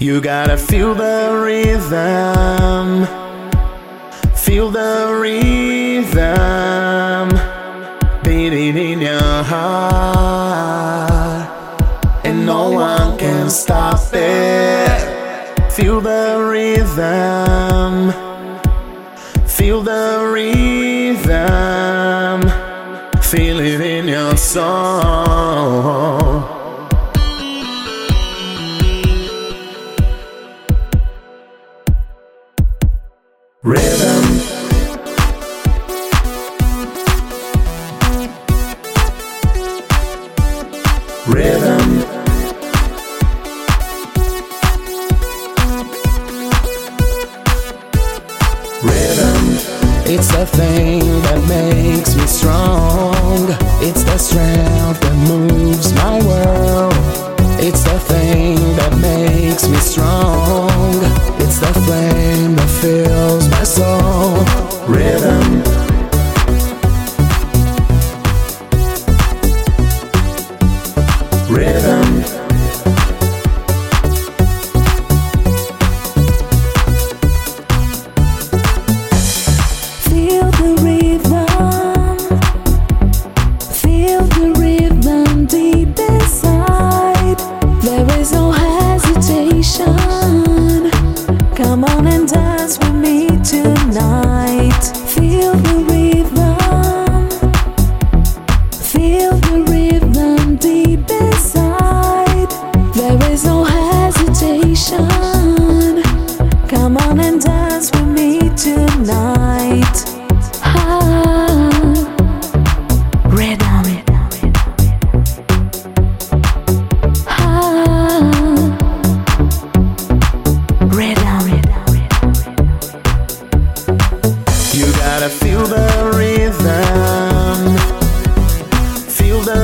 You gotta feel the rhythm. Feel the rhythm beating in your heart, and no one can stop it. Feel the rhythm. Feel the rhythm. Feel it in your soul. Rhythm. Rhythm. Rhythm. It's the thing that makes me strong. It's the strength that moves my world. It's the thing that makes me strong. It's the flame that fills my soul. Rhythm. Rhythm. Feel the rhythm. Feel the rhythm deep inside. There is no hesitation. Come on and dance with me tonight. Feel the rhythm. Feel the rhythm deep inside. There is no hesitation. Come on and dance with me tonight. Rhythm. Rhythm. You gotta feel the rhythm. Feel the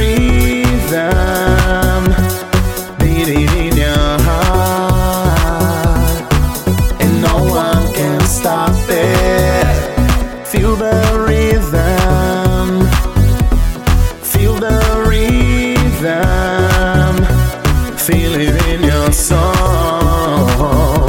rhythm beating in your heart, and no one can stop it. Feel the rhythm. Feel the rhythm. Feel it in your soul.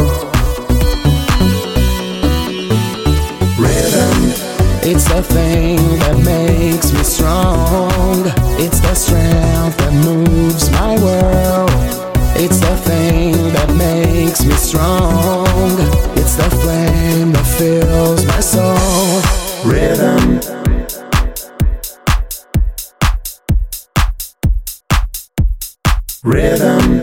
Rhythm. It's the thing that makes me strong. It's the strength that moves my world. It's the thing that makes me strong. It's the flame that fills my soul. Rhythm. Rhythm.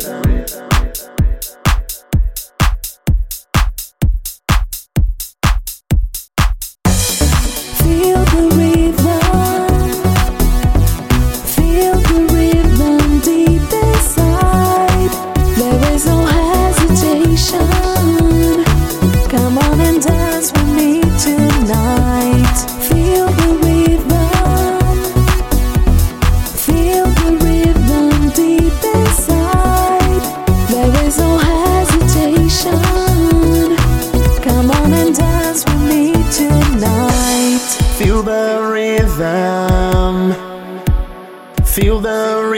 Feel the rhythm. Feel the rhythm deep inside. There is no hesitation. Come on and dance with me tonight. Feel the rhythm. Feel the rhythm deep inside. There is no hesitation. Come on and dance with me tonight. Feel the rhythm. Feel the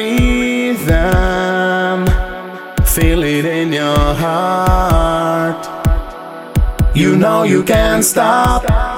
rhythm. Feel it in your heart. You know you can't stop.